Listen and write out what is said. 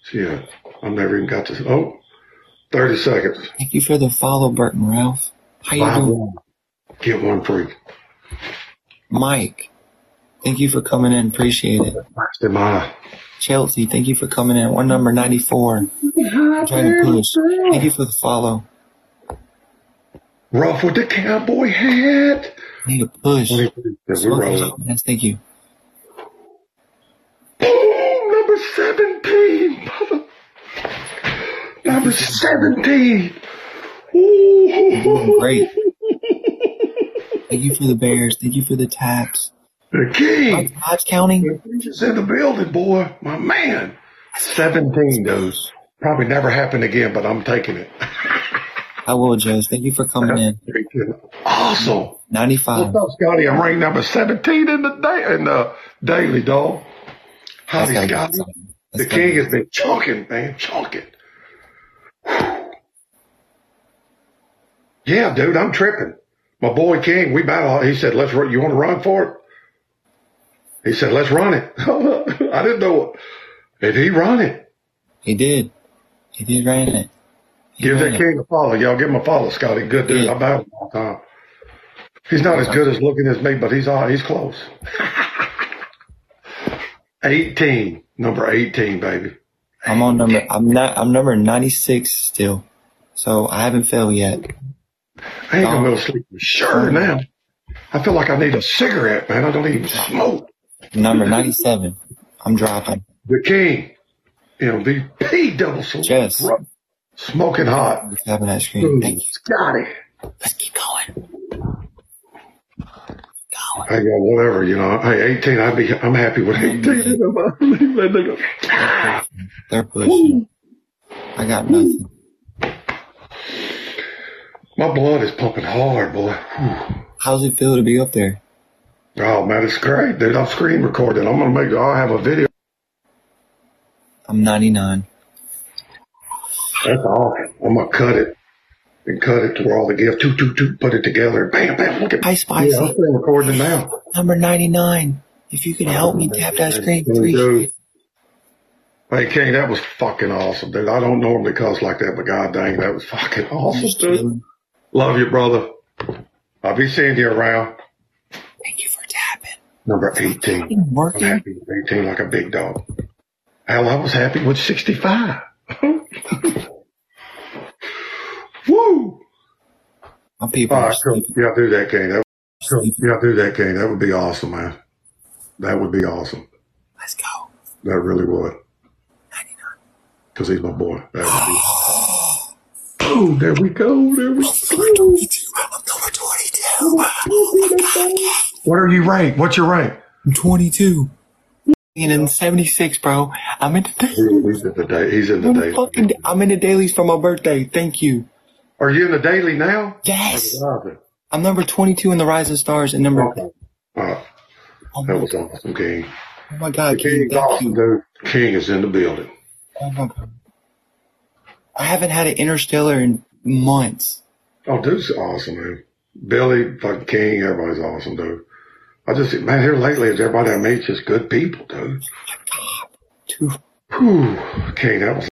Yeah, I've never even got to. Oh, 30 seconds. Thank you for the follow, Burton Ralph. How you doing? Get one free. Mike, thank you for coming in. Appreciate it. Chelsea, thank you for coming in. One number 94. I'm trying to push. Thank you for the follow. Ralph with the cowboy hat. Need a push. Yes, thank you. Boom, number 17. Number 17. Ooh. Great. Thank you for the bears. Thank you for the taps. The king. Hodge County. The king is in the building, boy. My man. 17, dude. Probably never happen again, but I'm taking it. I will, Joes. Thank you for coming in. Awesome. 95. What's up, Scotty? I'm ranked number 17 in the daily, dog. Howdy, Scotty. The king has been chunking, man. Chunking. Yeah, dude, I'm tripping. My boy King, we battle. He said, "You want to run for it?" He said, "Let's run it." I didn't know it. Did he run it? He did. He did run it. Give that King a follow. Y'all give him a follow, Scotty. Good dude. I battle him all the time. He's not as good as looking as me, but he's close. 18, number 18, baby. I'm number 96 still, so I haven't failed yet. I ain't gonna go to sleep for sure now. I feel like I need a cigarette, man. I don't even smoke. Number 97. I'm dropping. The king. MVP double salute. Yes. Smoking hot. Having that screen. Thank you. Scotty. Let's keep going. I go, whatever, Hey, 18, I'm happy with 18. They're pushing. I got nothing. My blood is pumping hard, boy. How's it feel to be up there? Oh, man, it's great, dude. I'm screen recording. I'll have a video. I'm 99. That's awesome. I'm going to cut it and cut it to where all the gifts, put it together. Bam, bam, look at Hi, Spicy. Yeah, I'm screen recording now. Number 99. If you could help me tap that screen, please. Hey, King, that was fucking awesome, dude. I don't normally cuss like that, but god dang, that was fucking awesome, dude. Love you, brother. I'll be seeing you around. Thank you for tapping. Number 18. Working. I'm happy with 18 like a big dog. Hell, I was happy with 65. Woo! My people are cool. Yeah, do that, King. Do that, King. That would be awesome, man. That would be awesome. Let's go. That really would. 99. Because he's my boy. That would be. Oh, there we go. There we go. I'm number 22. Oh my God. What are you ranked? What's your rank? I'm 22. And in 76, bro. I'm in the daily. He's in the daily. I'm in the dailies for my birthday. Thank you. Are you in the daily now? Yes. I'm number 22 in the Rising Stars and number. Okay. That was awesome, King. Oh my God, King. Thank you. Dude. King is in the building. Oh my God. I haven't had an Interstellar in months. Oh, dude's awesome, man. Billy, fucking King, everybody's awesome, dude. Man, here lately, everybody I meet's just good people, dude. Oh my God. Whew. King, that was